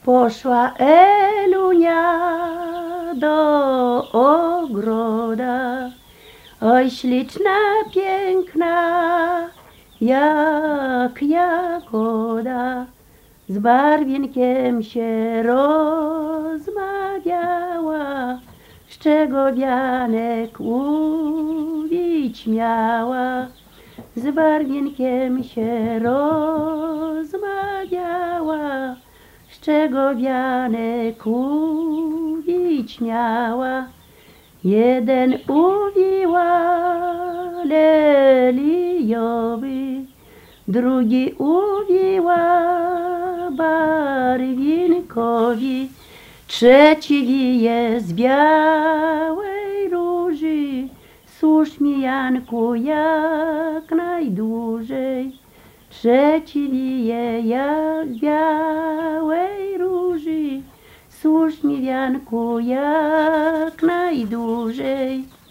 Poszła Elunia do ogroda, oj śliczna, piękna, jak jagoda. Z barwinkiem się rozmawiała, z czego wianek łowić miała. Z barwinkiem się rozmawiała, z czego wianek łowić miała. Jeden uwiła leliowy, drugi uwiła barwinkowi, trzeci wije z białej róży. Służ mi, Janku, jak najdłużej. Trzeci wije jak białej róży. Służ mi, Janku, jak najdłużej.